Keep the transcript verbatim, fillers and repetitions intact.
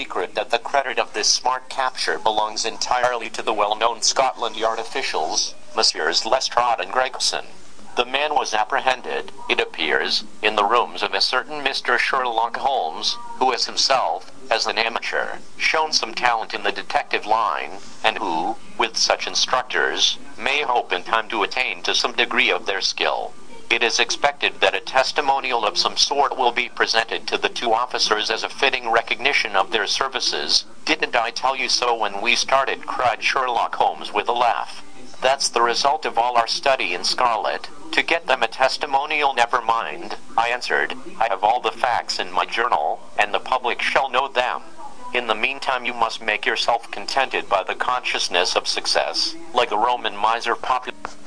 secret that the credit of this smart capture belongs entirely to the well-known Scotland Yard officials, Messrs Lestrade and Gregson. The man was apprehended, it appears, in the rooms of a certain Mister Sherlock Holmes, who has himself, as an amateur, shown some talent in the detective line, and who, with such instructors, may hope in time to attain to some degree of their skill. It is expected that a testimonial of some sort will be presented to the two officers as a fitting recognition of their services. "Didn't I tell you so when we started?" cried Sherlock Holmes with a laugh. "That's the result of all our study in Scarlet. To get them a testimonial, never mind," I answered. "I have all the facts in my journal, and the public shall know them. In the meantime you must make yourself contented by the consciousness of success, like the Roman miser Populus."